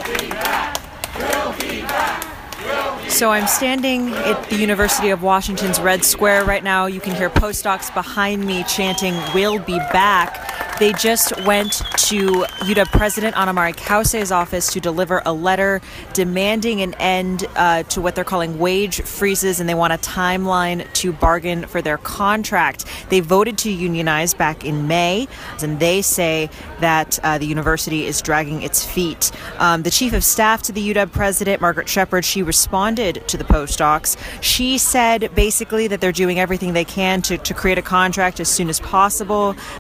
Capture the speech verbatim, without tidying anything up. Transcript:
So I'm standing at the University of Washington's Red Square right now. You can hear postdocs behind me chanting, "We'll be back." They just went to U W President Anna-Maria Kause's office to deliver a letter demanding an end uh, to what they're calling wage freezes, and they want a timeline to bargain for their contract. They voted to unionize back in May, and they say that uh, the university is dragging its feet. Um, the chief of staff to the U W president, Margaret Shepard, she responded to the postdocs. She said basically that they're doing everything they can to, to create a contract as soon as possible.